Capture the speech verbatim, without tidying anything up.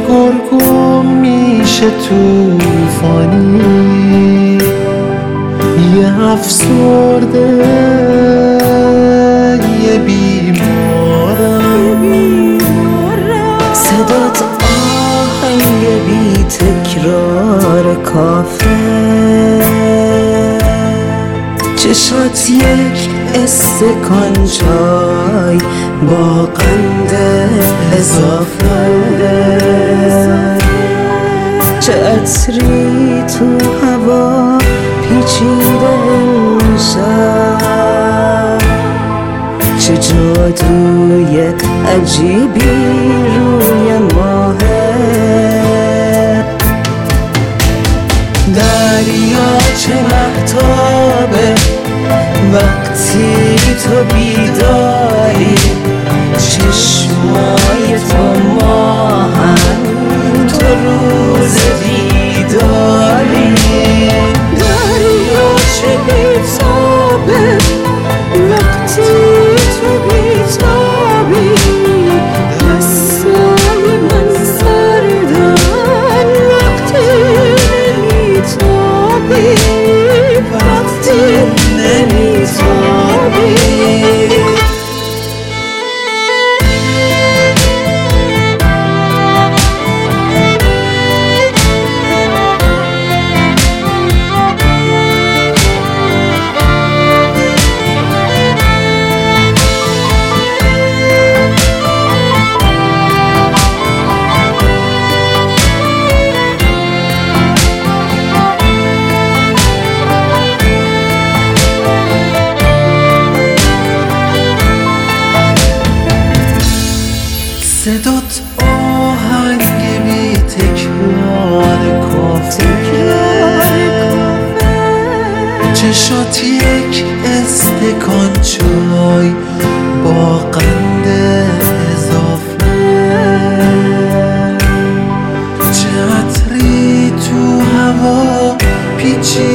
پرگم میشه توفانی، یه افسرده یه بیمارم. صدات آهنگ بی تکرار کافه، چشات یک استکان چای با قند اضافه، چه عطری تو هوا پیچیده امشب، چه جادوی عجیبی روی ماهه. دریا چه مهتابه وقتی تو بیداری، چشمای تو ماهن تو روز دیداری. دریا چه بیتابه وقتی تو بیتابی، دستای من سردن وقتی نمیتابی، وقتی نمیتابی. صدات آهنگ بی تکرار کافه، چشات یک استکان چای با قند اضافه، چه عطری تو هوا پیچیده